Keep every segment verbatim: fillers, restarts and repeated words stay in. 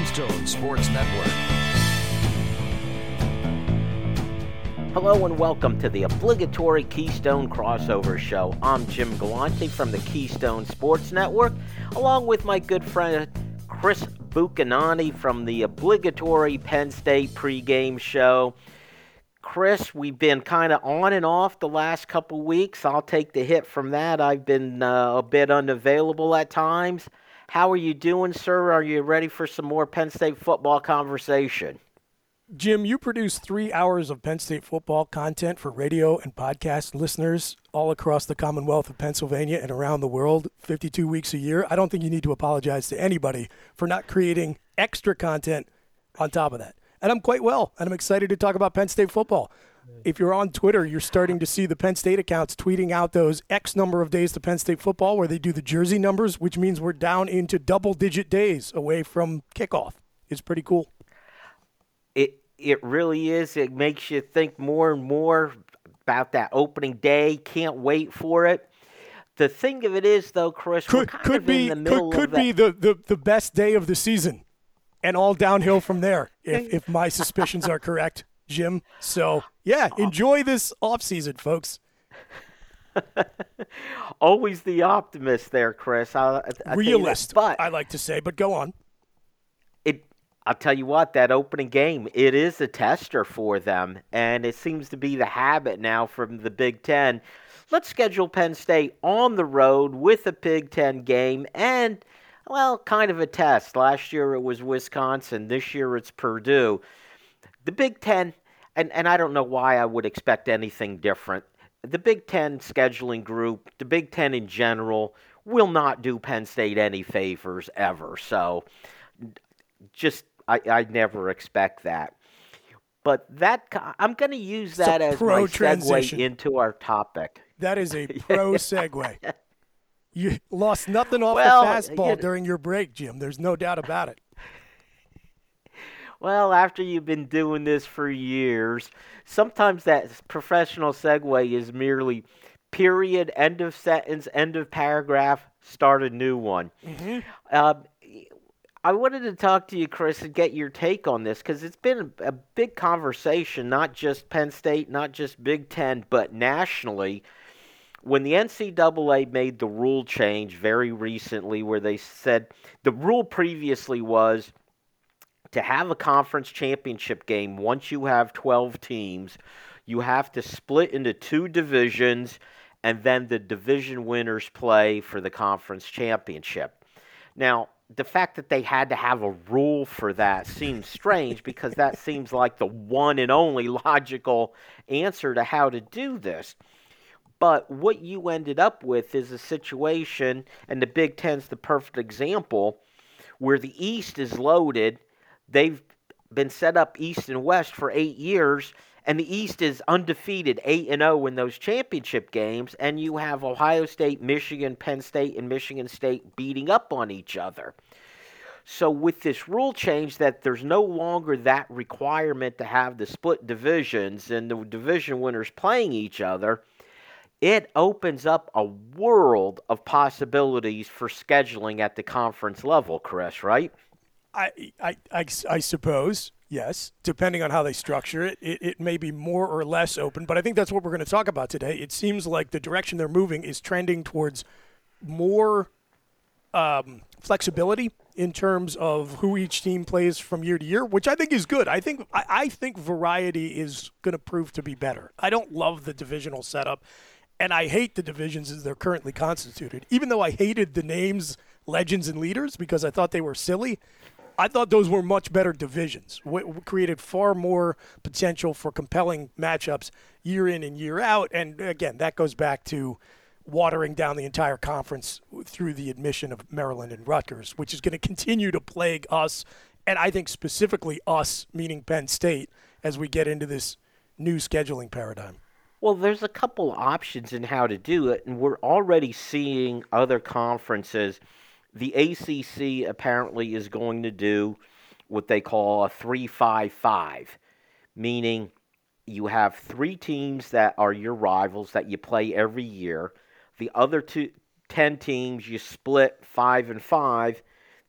Keystone Sports Network. Hello and welcome to the obligatory Keystone Crossover Show. I'm Jim Galante from the Keystone Sports Network, along with my good friend Chris Buchanani from the obligatory Penn State pregame show. Chris, we've been kind of on and off the last couple weeks. I'll take the hit from that. I've been uh, a bit unavailable at times. How are you doing, sir? Are you ready for some more Penn State football conversation? Jim, you produce three hours of Penn State football content for radio and podcast listeners all across the Commonwealth of Pennsylvania and around the world, fifty-two weeks a year. I don't think you need to apologize to anybody for not creating extra content on top of that. And I'm quite well, and I'm excited to talk about Penn State football. If you're on Twitter, you're starting to see the Penn State accounts tweeting out those X number of days to Penn State football where they do the jersey numbers, which means we're down into double-digit days away from kickoff. It's pretty cool. It it really is. It makes you think more and more about that opening day. Can't wait for it. The thing of it is, though, Chris, could, we're kind could of be, in the middle could, could of be the, the, the best day of the season and all downhill from there, if, if my suspicions are correct, Jim. So, yeah, enjoy this offseason, folks. Always the optimist there, Chris. I, I Realist, but I like to say, but go on. It, I'll tell you what, that opening game, it is a tester for them, and it seems to be the habit now from the Big Ten. Let's schedule Penn State on the road with a Big Ten game and, well, kind of a test. Last year it was Wisconsin. This year it's Purdue. The Big Ten, and, and I don't know why I would expect anything different. The Big Ten scheduling group, the Big Ten in general, will not do Penn State any favors ever. So just, I, I never expect that. But that I'm going to use that as my segue into our topic. That is a pro segue. You lost nothing off well, the fastball you know, during your break, Jim. There's no doubt about it. Well, after you've been doing this for years, sometimes that professional segue is merely period, end of sentence, end of paragraph, start a new one. Mm-hmm. Uh, I wanted to talk to you, Chris, and get your take on this because it's been a, a big conversation, not just Penn State, not just Big Ten, but nationally. When the N C double A made the rule change very recently where they said the rule previously was to have a conference championship game once you have twelve teams, you have to split into two divisions and then the division winners play for the conference championship. Now, the fact that they had to have a rule for that seems strange because that seems like the one and only logical answer to how to do this. But what you ended up with is a situation, and the Big Ten's the perfect example, where the East is loaded. They've been set up East and West for eight years, and the East is undefeated, eight and oh in those championship games, and you have Ohio State, Michigan, Penn State, and Michigan State beating up on each other. So with this rule change that there's no longer that requirement to have the split divisions and the division winners playing each other, it opens up a world of possibilities for scheduling at the conference level, Chris, right? I, I, I, I suppose, yes. Depending on how they structure it, it, it may be more or less open, but I think that's what we're going to talk about today. It seems like the direction they're moving is trending towards more um, flexibility in terms of who each team plays from year to year, which I think is good. I think I, I think variety is going to prove to be better. I don't love the divisional setup, and I hate the divisions as they're currently constituted. Even though I hated the names legends and leaders because I thought they were silly, I thought those were much better divisions. We created far more potential for compelling matchups year in and year out. And again, that goes back to watering down the entire conference through the admission of Maryland and Rutgers, which is going to continue to plague us, and I think specifically us, meaning Penn State, as we get into this new scheduling paradigm. Well, there's a couple options in how to do it, and we're already seeing other conferences. The A C C apparently is going to do what they call a three five five, meaning you have three teams that are your rivals that you play every year. The other two, ten teams, you split five and five.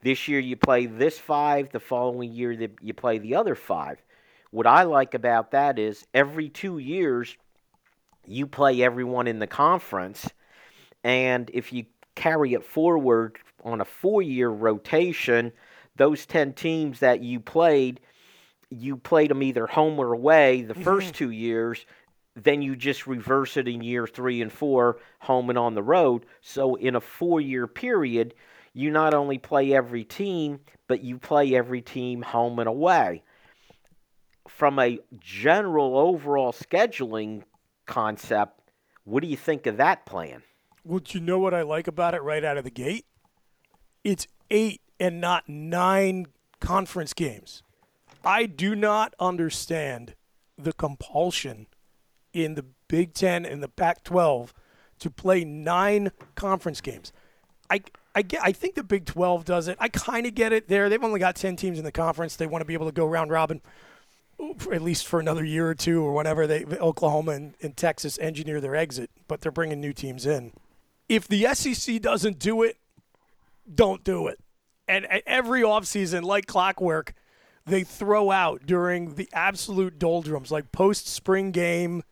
This year you play this five, the following year that you play the other five. What I like about that is every two years you play everyone in the conference, and if you carry it forward on a four-year rotation, those ten teams that you played, you played them either home or away the first two years, then you just reverse it in year three and four, home and on the road. So in a four-year period, you not only play every team, but you play every team home and away. From a general overall scheduling concept, what do you think of that plan? Well, do you know what I like about it right out of the gate? It's eight and not nine conference games. I do not understand the compulsion in the Big Ten and the Pac twelve to play nine conference games. I, I, get, I think the Big twelve does it. I kind of get it there. They've only got ten teams in the conference. They want to be able to go round robin, at least for another year or two or whenever they Oklahoma and, and Texas engineer their exit, but they're bringing new teams in. If the S E C doesn't do it, don't do it. And every offseason, like clockwork, they throw out during the absolute doldrums, like post-spring game,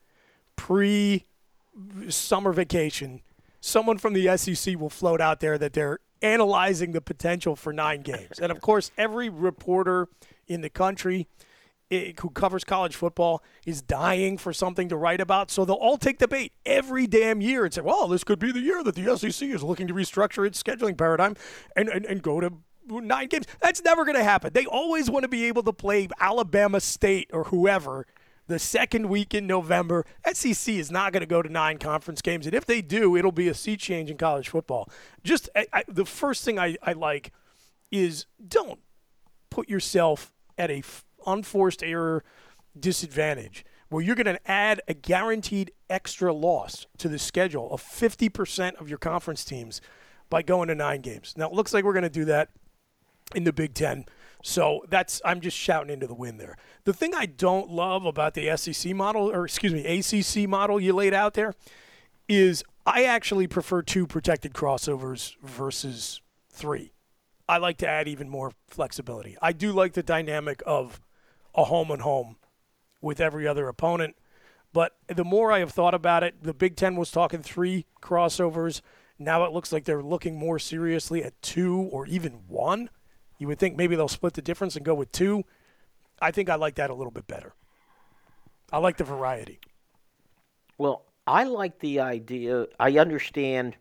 pre-summer vacation, someone from the S E C will float out there that they're analyzing the potential for nine games. And, of course, every reporter in the country It, who covers college football is dying for something to write about, so they'll all take the bait every damn year and say, well, this could be the year that the S E C is looking to restructure its scheduling paradigm and, and, and go to nine games. That's never going to happen. They always want to be able to play Alabama State or whoever the second week in November. S E C is not going to go to nine conference games, and if they do, it'll be a sea change in college football. Just I, I, the first thing I, I like is don't put yourself at a – unforced error disadvantage where you're going to add a guaranteed extra loss to the schedule of fifty percent of your conference teams by going to nine games. Now, it looks like we're going to do that in the Big Ten. So that's I'm just shouting into the wind there. The thing I don't love about the S E C model, or excuse me, A C C model you laid out there, is I actually prefer two protected crossovers versus three. I like to add even more flexibility. I do like the dynamic of a home and home with every other opponent. But the more I have thought about it, the Big Ten was talking three crossovers. Now it looks like they're looking more seriously at two or even one. You would think maybe they'll split the difference and go with two. I think I like that a little bit better. I like the variety. Well, I like the idea. I understand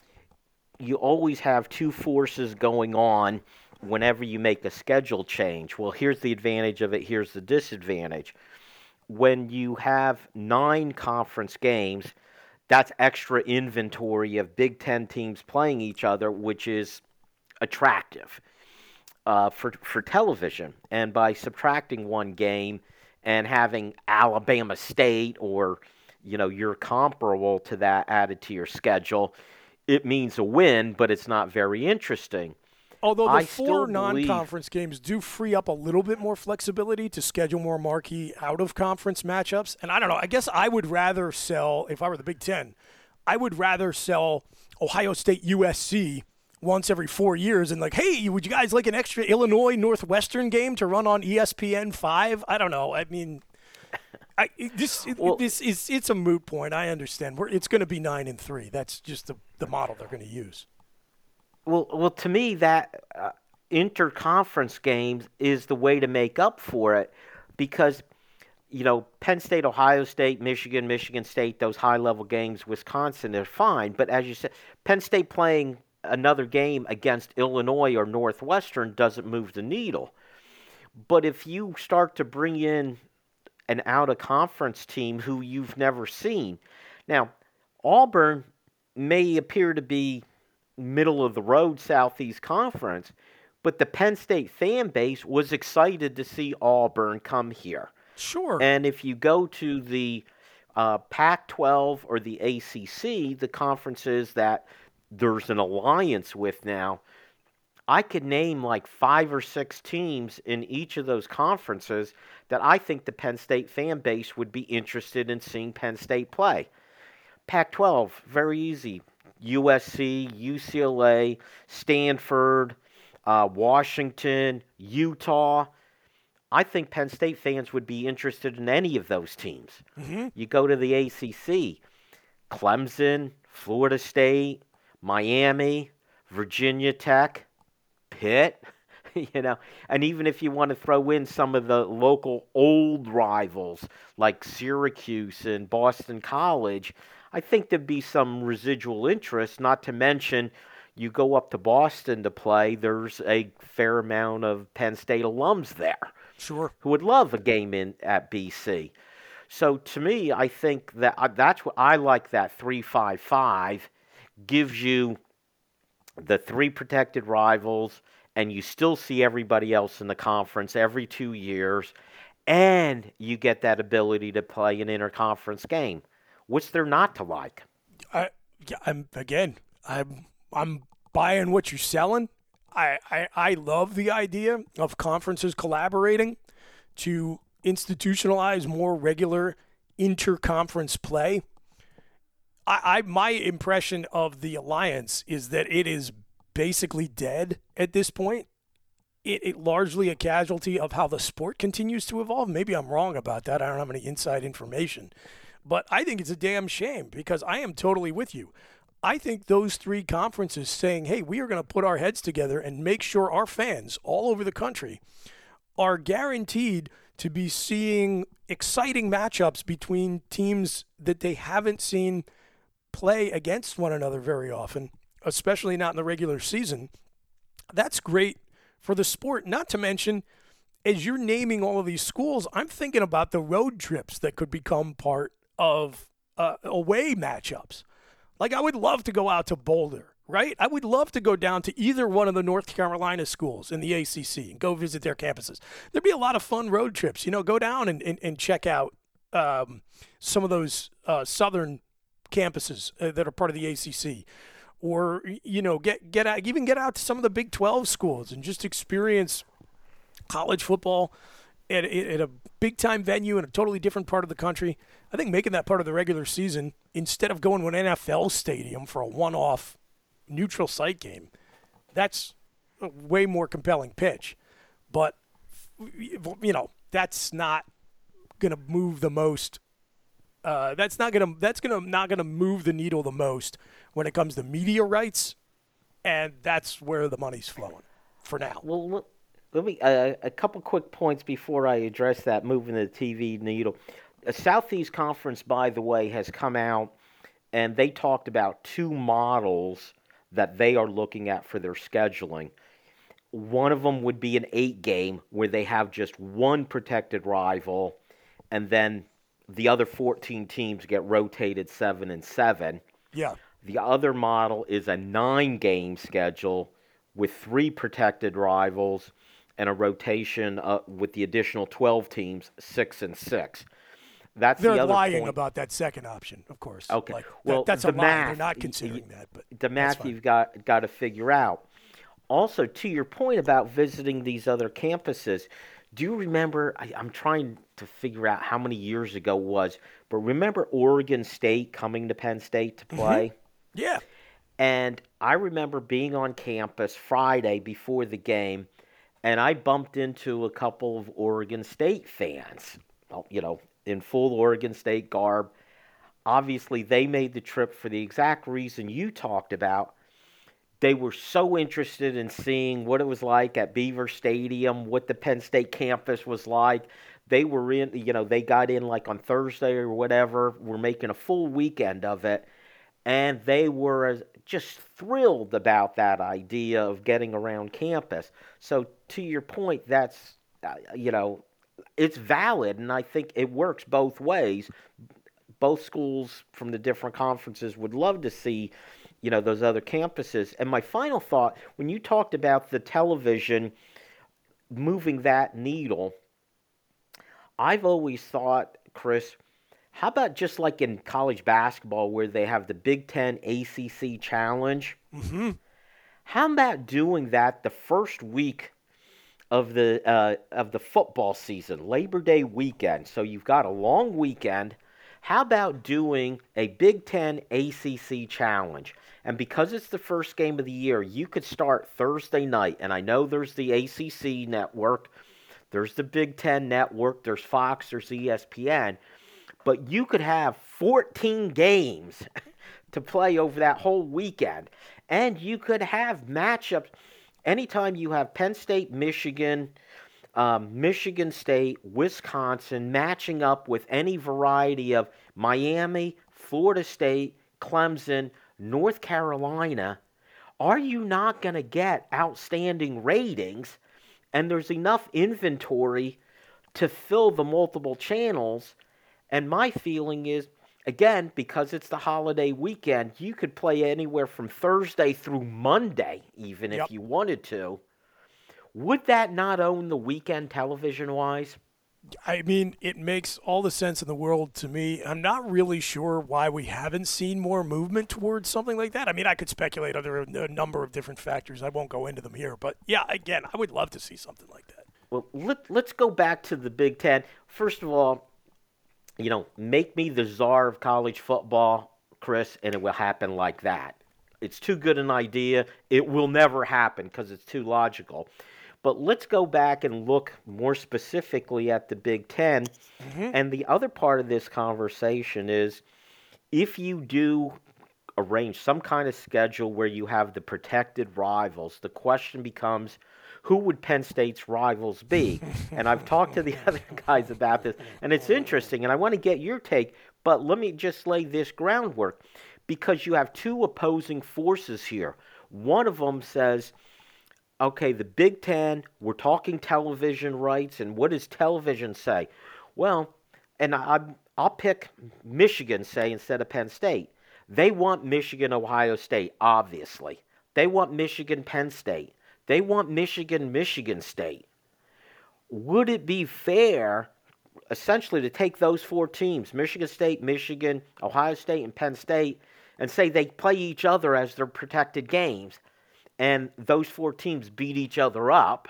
you always have two forces going on whenever you make a schedule change. Well, here's the advantage of it, here's the disadvantage. When you have nine conference games, that's extra inventory of Big Ten teams playing each other, which is attractive uh, for, for television. And by subtracting one game and having Alabama State or, you know, you're comparable to that added to your schedule, it means a win, but it's not very interesting. Although the I four non-conference believe... games do free up a little bit more flexibility to schedule more marquee out-of-conference matchups. And I don't know, I guess I would rather sell, if I were the Big Ten, I would rather sell Ohio State U S C once every four years and like, hey, would you guys like an extra Illinois Northwestern game to run on E S P N five? I don't know. I mean, I, this well, this is it's a moot point. I understand. We're, it's going to be nine and three. That's just the, the model they're going to use. Well, well, to me, that uh, interconference games is the way to make up for it because, you know, Penn State, Ohio State, Michigan, Michigan State, those high-level games, Wisconsin, they're fine. But as you said, Penn State playing another game against Illinois or Northwestern doesn't move the needle. But if you start to bring in an out-of-conference team who you've never seen. Now, Auburn may appear to be middle-of-the-road Southeast Conference, but the Penn State fan base was excited to see Auburn come here. Sure. And if you go to the uh, Pac twelve or the A C C, the conferences that there's an alliance with now, I could name like five or six teams in each of those conferences that I think the Penn State fan base would be interested in seeing Penn State play. Pac twelve, very easy. U S C, U C L A, Stanford, uh, Washington, Utah. I think Penn State fans would be interested in any of those teams. Mm-hmm. You go to the A C C, Clemson, Florida State, Miami, Virginia Tech, Pitt, you know, and even if you want to throw in some of the local old rivals like Syracuse and Boston College, I think there'd be some residual interest, not to mention you go up to Boston to play, there's a fair amount of Penn State alums there. Sure. Who would love a game in at B C. So to me, I think that uh, that's what I like. That three five five gives you the three protected rivals, and you still see everybody else in the conference every two years, and you get that ability to play an interconference game. What's there not to like? I, yeah, I'm again. I'm I'm buying what you're selling. I, I, I love the idea of conferences collaborating to institutionalize more regular interconference play. I, I my impression of the alliance is that it is basically dead at this point. It, it largely a casualty of how the sport continues to evolve. Maybe I'm wrong about that. I don't have any inside information. But I think it's a damn shame because I am totally with you. I think those three conferences saying, hey, we are going to put our heads together and make sure our fans all over the country are guaranteed to be seeing exciting matchups between teams that they haven't seen play against one another very often, especially not in the regular season. That's great for the sport. Not to mention, as you're naming all of these schools, I'm thinking about the road trips that could become part of uh, away matchups. Like, I would love to go out to Boulder, right? I would love to go down to either one of the North Carolina schools in the A C C and go visit their campuses. There'd be a lot of fun road trips. You know, go down and, and, and check out um, some of those uh, southern campuses uh, that are part of the A C C. Or, you know, get get out, even get out to some of the Big twelve schools and just experience college football at, at a big-time venue in a totally different part of the country. I think making that part of the regular season, instead of going to an N F L stadium for a one-off neutral site game, that's a way more compelling pitch. But, you know, that's not going to move the most. Uh, that's not going to that's going to not going to move the needle the most when it comes to media rights, and that's where the money's flowing for now. Well, look, let me uh, a couple quick points before I address that moving the T V needle. A Southeast Conference, by the way, has come out, and they talked about two models that they are looking at for their scheduling. One of them would be an eight-game where they have just one protected rival, and then the other fourteen teams get rotated seven and seven. Yeah. The other model is a nine-game schedule with three protected rivals and a rotation uh, with the additional twelve teams, six and six. That's They're the other lying point. about that second option, of course. Okay. Like, well, that, that's the a lie. math, They're not considering y- that. But the math fine. you've got got to figure out. Also, to your point about visiting these other campuses, do you remember? I, I'm trying to figure out how many years ago it was, but remember Oregon State coming to Penn State to play? Mm-hmm. Yeah. And I remember being on campus Friday before the game, and I bumped into a couple of Oregon State fans, you know, in full Oregon State garb. Obviously, they made the trip for the exact reason you talked about. They were so interested in seeing what it was like at Beaver Stadium, what the Penn State campus was like. They were in, you know, they got in like on Thursday or whatever. We're making a full weekend of it. And they were just thrilled about that idea of getting around campus. So to your point, that's, uh, you know, it's valid, and I think it works both ways. Both schools from the different conferences would love to see, you know, those other campuses. And my final thought, when you talked about the television moving that needle, I've always thought, Chris, how about just like in college basketball where they have the Big Ten A C C Challenge? Mm-hmm. How about doing that the first week of the uh, of the football season, Labor Day weekend? So you've got a long weekend. How about doing a Big Ten A C C Challenge? And because it's the first game of the year, you could start Thursday night. And I know there's the A C C network, there's the Big Ten network, there's Fox, there's E S P N. But you could have fourteen games to play over that whole weekend. And you could have matchups. Anytime you have Penn State, Michigan, um, Michigan State, Wisconsin matching up with any variety of Miami, Florida State, Clemson, North Carolina, are you not going to get outstanding ratings? And there's enough inventory to fill the multiple channels. And my feeling is, again, because it's the holiday weekend, you could play anywhere from Thursday through Monday, even Yep. if you wanted to. Would that not own the weekend television-wise? I mean, it makes all the sense in the world to me. I'm not really sure why we haven't seen more movement towards something like that. I mean, I could speculate under a, a number of different factors. I won't go into them here. But, yeah, again, I would love to see something like that. Well, let, let's go back to the Big Ten. First of all, you know, make me the czar of college football, Chris, and it will happen like that. It's too good an idea. It will never happen because it's too logical. But let's go back and look more specifically at the Big Ten. Mm-hmm. And the other part of this conversation is if you do arrange some kind of schedule where you have the protected rivals, the question becomes, who would Penn State's rivals be? And I've talked to the other guys about this, and it's interesting, and I want to get your take, but let me just lay this groundwork, because you have two opposing forces here. One of them says, okay, the Big Ten, we're talking television rights, and what does television say? Well, and I, I'll pick Michigan, say, instead of Penn State. They want Michigan, Ohio State, obviously. They want Michigan, Penn State. They want Michigan, Michigan State. Would it be fair, essentially, to take those four teams, Michigan State, Michigan, Ohio State, and Penn State, and say they play each other as their protected games, and those four teams beat each other up?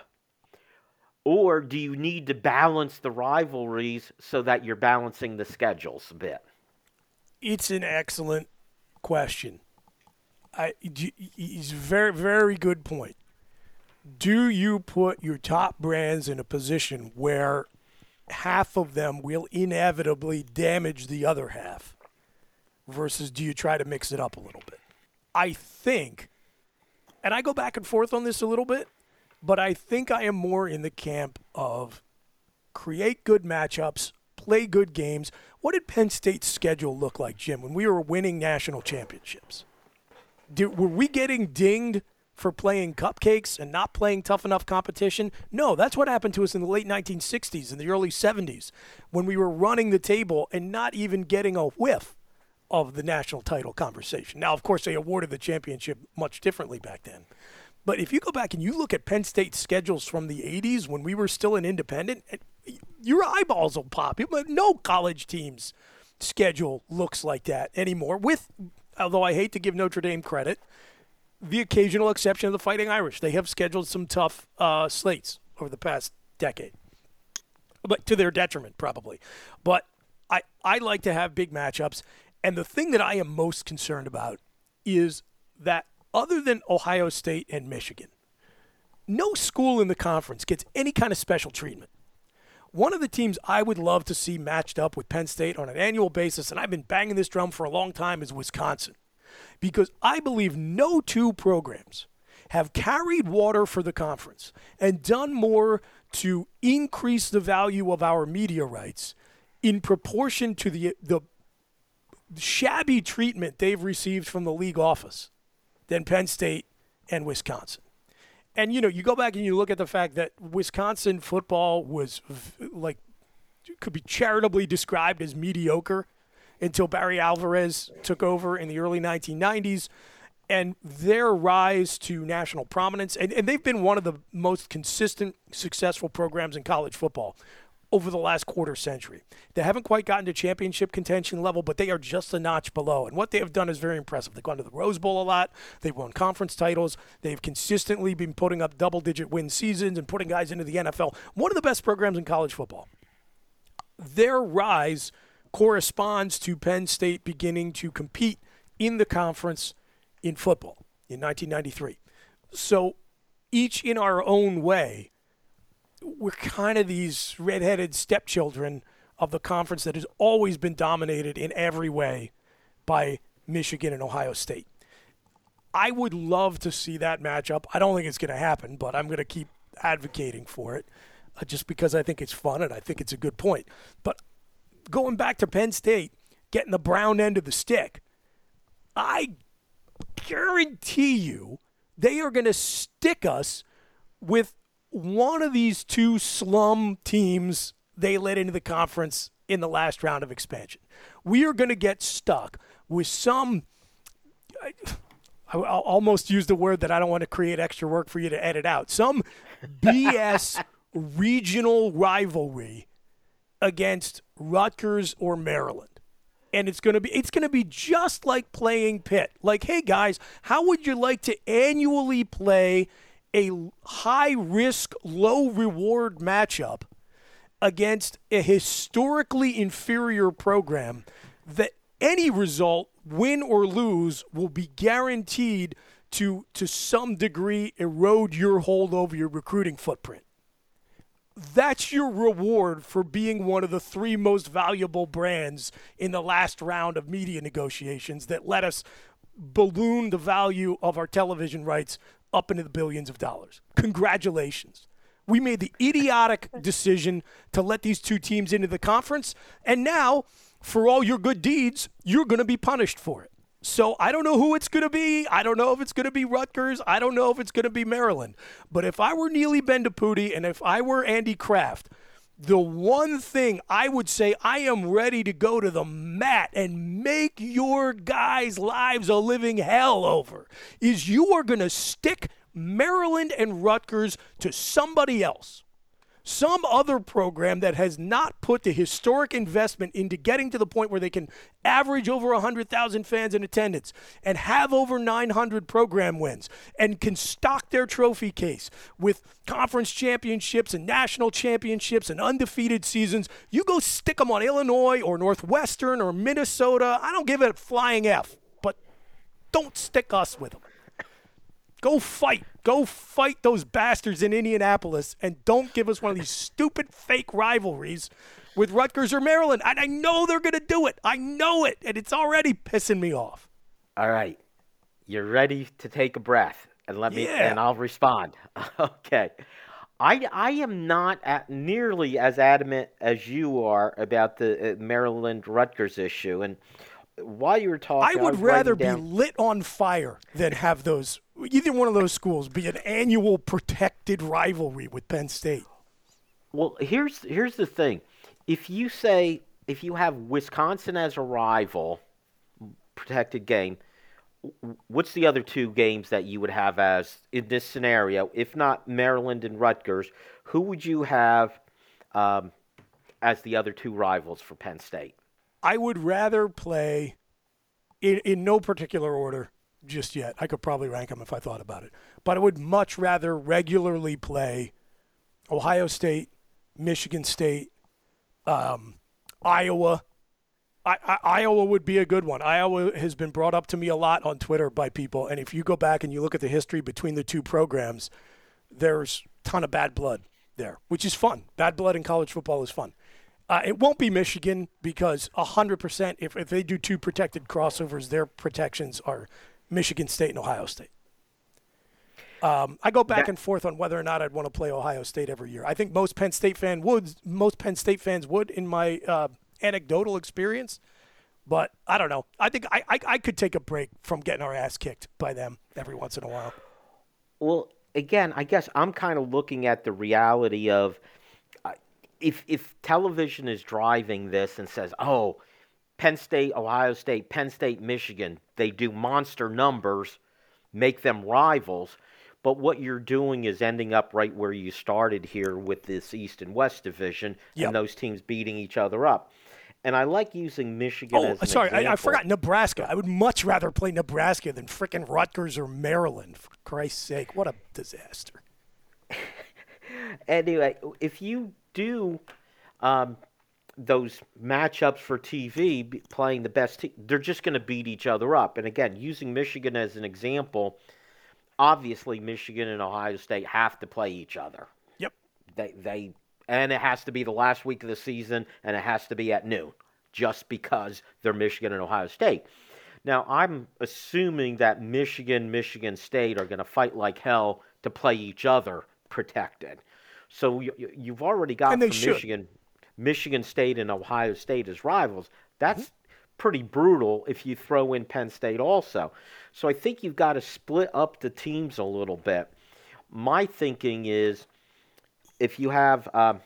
Or do you need to balance the rivalries so that you're balancing the schedules a bit? It's an excellent question. I, it's a very, very good point. Do you put your top brands in a position where half of them will inevitably damage the other half versus do you try to mix it up a little bit? I think, and I go back and forth on this a little bit, but I think I am more in the camp of create good matchups, play good games. What did Penn State's schedule look like, Jim, when we were winning national championships? Did, were we getting dinged for playing cupcakes and not playing tough enough competition? No, that's what happened to us in the late nineteen sixties and the early seventies when we were running the table and not even getting a whiff of the national title conversation. Now, of course, they awarded the championship much differently back then. But if you go back and you look at Penn State's schedules from the eighties when we were still an independent, your eyeballs will pop. No college team's schedule looks like that anymore, with, although I hate to give Notre Dame credit, the occasional exception of the Fighting Irish. They have scheduled some tough uh, slates over the past decade, but to their detriment probably. But I, I like to have big matchups, and the thing that I am most concerned about is that other than Ohio State and Michigan, no school in the conference gets any kind of special treatment. One of the teams I would love to see matched up with Penn State on an annual basis, and I've been banging this drum for a long time, is Wisconsin. Because I believe no two programs have carried water for the conference and done more to increase the value of our media rights in proportion to the the shabby treatment they've received from the league office than Penn State and Wisconsin. And, you know, you go back and you look at the fact that Wisconsin football was, like, could be charitably described as mediocre until Barry Alvarez took over in the early nineteen nineties, and their rise to national prominence, and, and they've been one of the most consistent, successful programs in college football over the last quarter century. They haven't quite gotten to championship contention level, but they are just a notch below, and what they have done is very impressive. They've gone to the Rose Bowl a lot. They've won conference titles. They've consistently been putting up double-digit win seasons and putting guys into the N F L. One of the best programs in college football. Their rise corresponds to Penn State beginning to compete in the conference in football in nineteen ninety-three. So each in our own way, we're kind of these redheaded stepchildren of the conference that has always been dominated in every way by Michigan and Ohio State. I would love to see that matchup. I don't think it's going to happen, but I'm going to keep advocating for it uh, just because I think it's fun and I think it's a good point. But going back to Penn State, getting the brown end of the stick, I guarantee you they are going to stick us with one of these two slum teams they let into the conference in the last round of expansion. We are going to get stuck with some, I, I'll almost use the word that I don't want to create extra work for you to edit out, some B S regional rivalry against Rutgers or Maryland. And it's going to be it's going to be just like playing Pitt. Like, hey, guys, how would you like to annually play a high-risk, low-reward matchup against a historically inferior program that any result, win or lose, will be guaranteed to, to some degree, erode your hold over your recruiting footprint? That's your reward for being one of the three most valuable brands in the last round of media negotiations that let us balloon the value of our television rights up into the billions of dollars. Congratulations. We made the idiotic decision to let these two teams into the conference, and now, for all your good deeds, you're going to be punished for it. So I don't know who it's going to be. I don't know if it's going to be Rutgers. I don't know if it's going to be Maryland. But if I were Neely Bendapudi and if I were Andy Kraft, the one thing I would say I am ready to go to the mat and make your guys' lives a living hell over is you are going to stick Maryland and Rutgers to somebody else. Some other program that has not put the historic investment into getting to the point where they can average over one hundred thousand fans in attendance and have over nine hundred program wins and can stock their trophy case with conference championships and national championships and undefeated seasons. You go stick them on Illinois or Northwestern or Minnesota. I don't give it a flying F, but don't stick us with them. Go fight. Go fight those bastards in Indianapolis and don't give us one of these stupid fake rivalries with Rutgers or Maryland. And I know they're going to do it. I know it. And it's already pissing me off. All right. You're ready to take a breath and let me, yeah. and I'll respond. Okay. I, I am not at nearly as adamant as you are about the uh, Maryland-Rutgers issue. And while you were talking, I would I rather down... be lit on fire than have those either one of those schools be an annual protected rivalry with Penn State. Well, here's here's the thing: if you say if you have Wisconsin as a rival, protected game, what's the other two games that you would have as in this scenario? If not Maryland and Rutgers, who would you have um, as the other two rivals for Penn State? I would rather play, in, in no particular order just yet. I could probably rank them if I thought about it. But I would much rather regularly play Ohio State, Michigan State, um, Iowa. I, I, Iowa would be a good one. Iowa has been brought up to me a lot on Twitter by people. And if you go back and you look at the history between the two programs, there's a ton of bad blood there, which is fun. Bad blood in college football is fun. Uh, it won't be Michigan because one hundred percent, if, if they do two protected crossovers, their protections are Michigan State and Ohio State. Um, I go back that, and forth on whether or not I'd want to play Ohio State every year. I think most Penn State fan would, most Penn State fans would in my uh, anecdotal experience, but I don't know. I think I, I, I could take a break from getting our ass kicked by them every once in a while. Well, again, I guess I'm kind of looking at the reality of If if television is driving this and says, oh, Penn State, Ohio State, Penn State, Michigan, they do monster numbers, make them rivals, but what you're doing is ending up right where you started here with this East and West division yep. and those teams beating each other up. And I like using Michigan oh, as an sorry, example. I, I forgot Nebraska. I would much rather play Nebraska than frickin' Rutgers or Maryland, for Christ's sake. What a disaster. Anyway, if you do um, those matchups for T V, playing the best team, they're just going to beat each other up. And again, using Michigan as an example, obviously Michigan and Ohio State have to play each other. Yep. They they and it has to be the last week of the season, and it has to be at noon, just because they're Michigan and Ohio State. Now, I'm assuming that Michigan, Michigan State are going to fight like hell to play each other protected. So you, you've already got from Michigan, Michigan State and Ohio State as rivals. That's mm-hmm. pretty brutal if you throw in Penn State also. So I think you've got to split up the teams a little bit. My thinking is if you have um,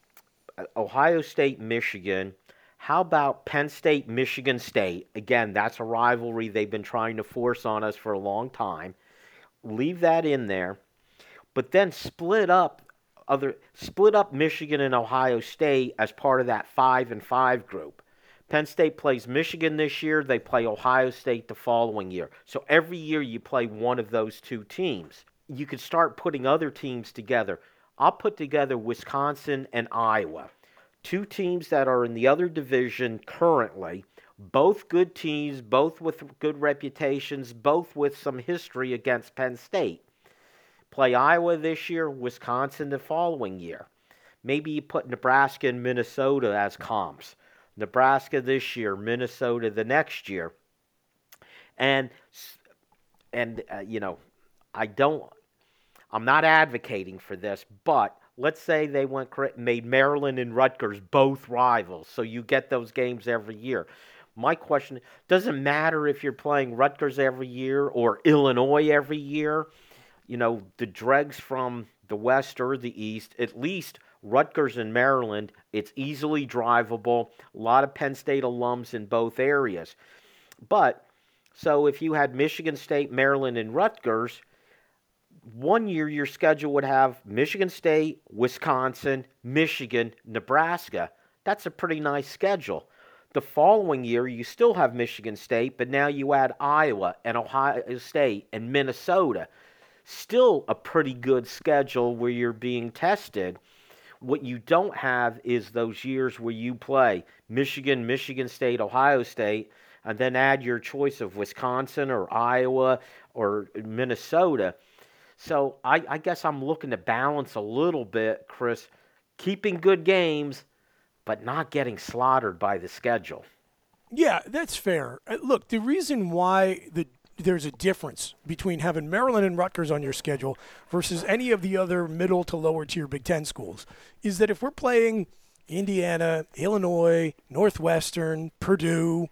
Ohio State, Michigan, how about Penn State, Michigan State? Again, that's a rivalry they've been trying to force on us for a long time. Leave that in there, but then split up other split up Michigan and Ohio State as part of that five and five group. Penn State plays Michigan this year. They play Ohio State the following year. So every year you play one of those two teams. You could start putting other teams together. I'll put together Wisconsin and Iowa. Two teams that are in the other division currently, both good teams, both with good reputations, both with some history against Penn State. Play Iowa this year, Wisconsin the following year. Maybe you put Nebraska and Minnesota as comps. Nebraska this year, Minnesota the next year. And, and uh, you know, I don't, I'm not advocating for this, but let's say they went made Maryland and Rutgers both rivals, so you get those games every year. My question, doesn't matter if you're playing Rutgers every year or Illinois every year. You know, the dregs from the West or the East, at least Rutgers and Maryland, it's easily drivable. A lot of Penn State alums in both areas. But, so if you had Michigan State, Maryland, and Rutgers, one year your schedule would have Michigan State, Wisconsin, Michigan, Nebraska. That's a pretty nice schedule. The following year you still have Michigan State, but now you add Iowa and Ohio State and Minnesota. Still a pretty good schedule where you're being tested. What you don't have is those years where you play Michigan, Michigan State, Ohio State, and then add your choice of Wisconsin or Iowa or Minnesota. So I, I guess I'm looking to balance a little bit, Chris, keeping good games, but not getting slaughtered by the schedule. Yeah, that's fair. Look, the reason why the there's a difference between having Maryland and Rutgers on your schedule versus any of the other middle to lower tier Big Ten schools is that if we're playing Indiana, Illinois, Northwestern, Purdue,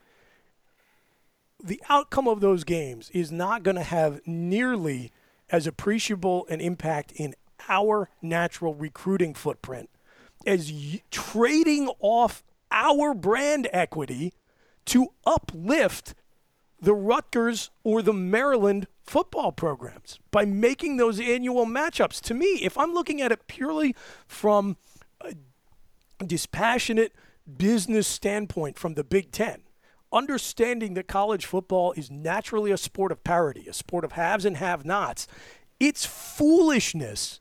the outcome of those games is not going to have nearly as appreciable an impact in our natural recruiting footprint as y- trading off our brand equity to uplift the Rutgers or the Maryland football programs by making those annual matchups. To me, if I'm looking at it purely from a dispassionate business standpoint from the Big Ten, understanding that college football is naturally a sport of parity, a sport of haves and have-nots, it's foolishness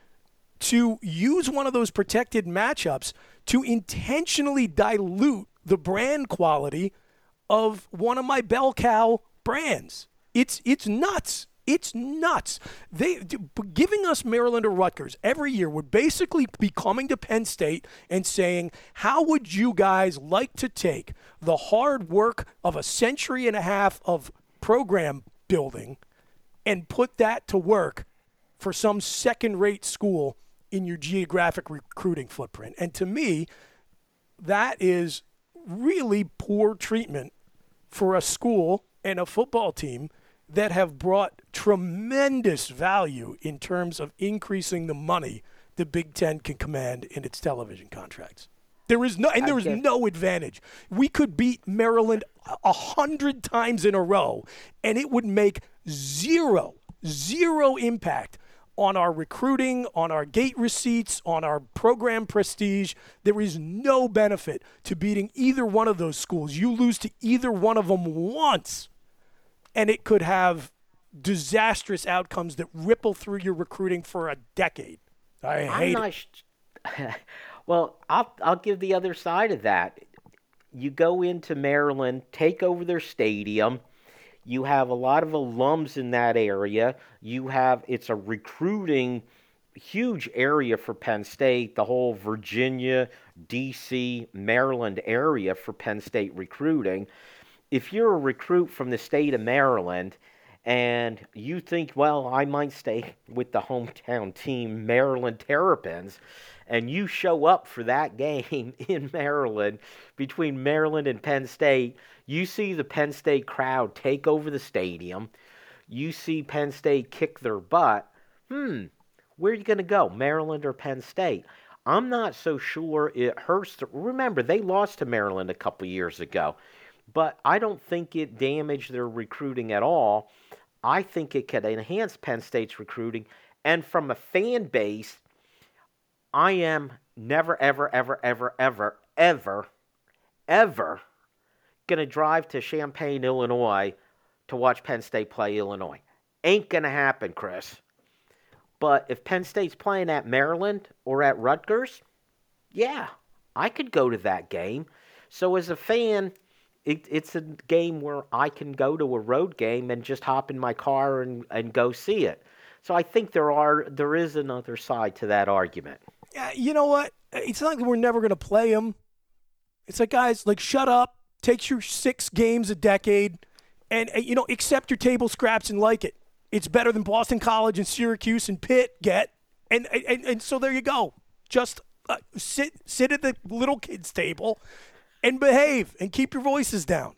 to use one of those protected matchups to intentionally dilute the brand quality of one of my bell cow brands. It's it's nuts. It's nuts. They giving us Maryland or Rutgers every year would basically be coming to Penn State and saying, how would you guys like to take the hard work of a century and a half of program building and put that to work for some second-rate school in your geographic recruiting footprint? And to me, that is really poor treatment for a school and a football team that have brought tremendous value in terms of increasing the money the Big Ten can command in its television contracts. There is no, and there is no advantage. We could beat Maryland a hundred times in a row, and it would make zero, zero impact on our recruiting, on our gate receipts, on our program prestige. There is no benefit to beating either one of those schools. You lose to either one of them once, and it could have disastrous outcomes that ripple through your recruiting for a decade. I hate I'm not it. sh- Well, I'll I'll give the other side of that. You go into Maryland, take over their stadium. You have a lot of alums in that area. You have it's a recruiting huge area for Penn State, the whole Virginia, D C, Maryland area for Penn State recruiting. If you're a recruit from the state of Maryland and you think, well, I might stay with the hometown team, Maryland Terrapins, and you show up for that game in Maryland between Maryland and Penn State, you see the Penn State crowd take over the stadium. You see Penn State kick their butt. Hmm, where are you going to go, Maryland or Penn State? I'm not so sure it hurts. To, remember, they lost to Maryland a couple years ago, but I don't think it damaged their recruiting at all. I think it could enhance Penn State's recruiting. And from a fan base, I am never, ever, ever, ever, ever, ever, ever going to drive to Champaign, Illinois to watch Penn State play Illinois. Ain't going to happen, Chris. But if Penn State's playing at Maryland or at Rutgers, yeah, I could go to that game. So as a fan, it, it's a game where I can go to a road game and just hop in my car and, and go see it. So I think there are there is another side to that argument. Yeah, you know what? It's not like we're never going to play them. It's like, guys, like, shut up. Take your six games a decade and, you know, accept your table scraps and like it. It's better than Boston College and Syracuse and Pitt get. And and, and so there you go. Just uh, sit sit at the little kids' table and behave and keep your voices down.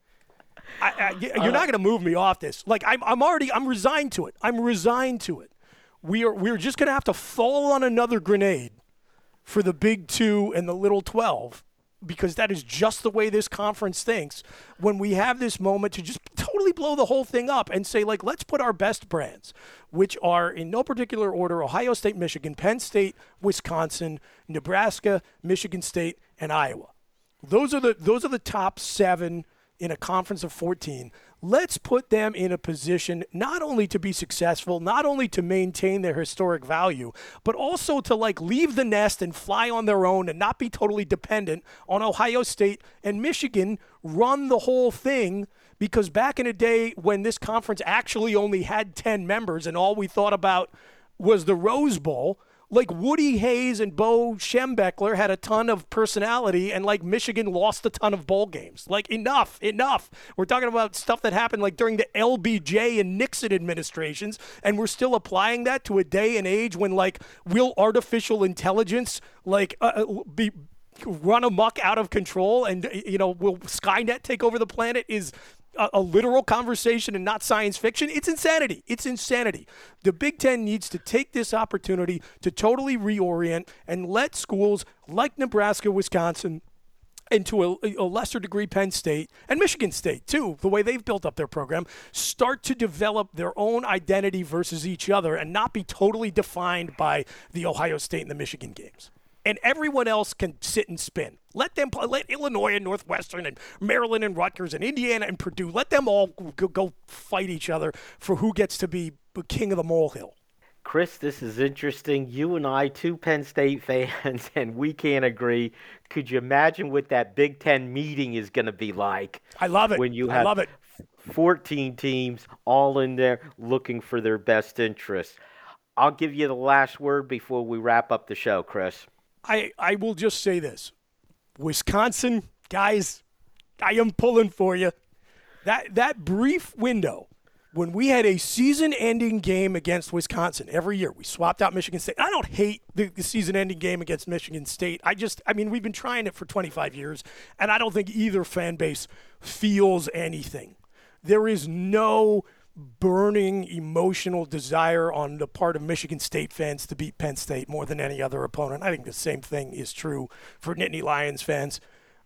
I, I, you're uh, not going to move me off this. Like, I'm, I'm already, I'm resigned to it. I'm resigned to it. We are, we're just going to have to fall on another grenade for the Big Two and the Little Twelve, because that is just the way this conference thinks. When we have this moment to just totally blow the whole thing up and say, like, let's put our best brands, which are in no particular order: Ohio State, Michigan, Penn State, Wisconsin, Nebraska, Michigan State, and Iowa. Those are the those are the top seven in a conference of fourteen. Let's put them in a position not only to be successful, not only to maintain their historic value, but also to, like, leave the nest and fly on their own and not be totally dependent on Ohio State and Michigan run the whole thing. Because back in a day when this conference actually only had ten members and all we thought about was the Rose Bowl, like, Woody Hayes and Bo Schembechler had a ton of personality, and, like, Michigan lost a ton of bowl games. Like, enough, enough. We're talking about stuff that happened, like, during the L B J and Nixon administrations, and we're still applying that to a day and age when, like, will artificial intelligence, like, uh, be run amok out of control, and, you know, will Skynet take over the planet is a, a literal conversation and not science fiction. It's insanity. It's insanity. The Big Ten needs to take this opportunity to totally reorient and let schools like Nebraska, Wisconsin, and to a, a lesser degree Penn State and Michigan State too, the way they've built up their program, start to develop their own identity versus each other and not be totally defined by the Ohio State and the Michigan games. And everyone else can sit and spin. Let them play. Let Illinois and Northwestern and Maryland and Rutgers and Indiana and Purdue, let them all go, go fight each other for who gets to be king of the molehill. Chris, this is interesting. You and I, two Penn State fans, and we can't agree. Could you imagine what that Big Ten meeting is going to be like? I love it. When you I have love it. fourteen teams all in there looking for their best interests. I'll give you the last word before we wrap up the show, Chris. I, I will just say this. Wisconsin, guys, I am pulling for you. That that brief window when we had a season-ending game against Wisconsin every year, we swapped out Michigan State. I don't hate the, the season-ending game against Michigan State. I just, I mean, we've been trying it for twenty-five years, and I don't think either fan base feels anything. There is no burning emotional desire on the part of Michigan State fans to beat Penn State more than any other opponent. I think the same thing is true for Nittany Lions fans.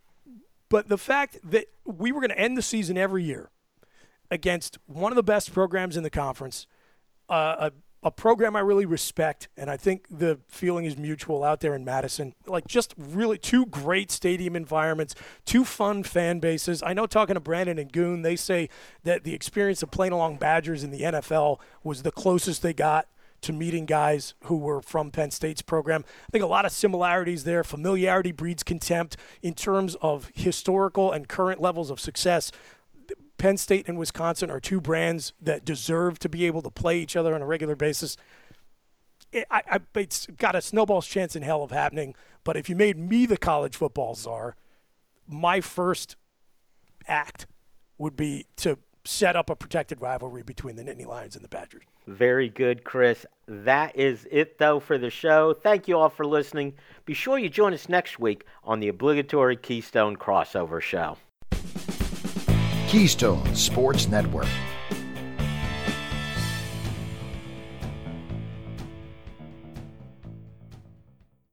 But the fact that we were going to end the season every year against one of the best programs in the conference, uh, a, a program I really respect, and I think the feeling is mutual out there in Madison. Like, just really two great stadium environments, two fun fan bases. I know, talking to Brandon and Goon, they say that the experience of playing along Badgers in the N F L was the closest they got to meeting guys who were from Penn State's program. I think a lot of similarities there. Familiarity breeds contempt in terms of historical and current levels of success. Penn State and Wisconsin are two brands that deserve to be able to play each other on a regular basis. It, I, I, it's got a snowball's chance in hell of happening, but if you made me the college football czar, my first act would be to set up a protected rivalry between the Nittany Lions and the Badgers. Very good, Chris. That is it, though, for the show. Thank you all for listening. Be sure you join us next week on the obligatory Keystone Crossover Show. Keystone Sports Network.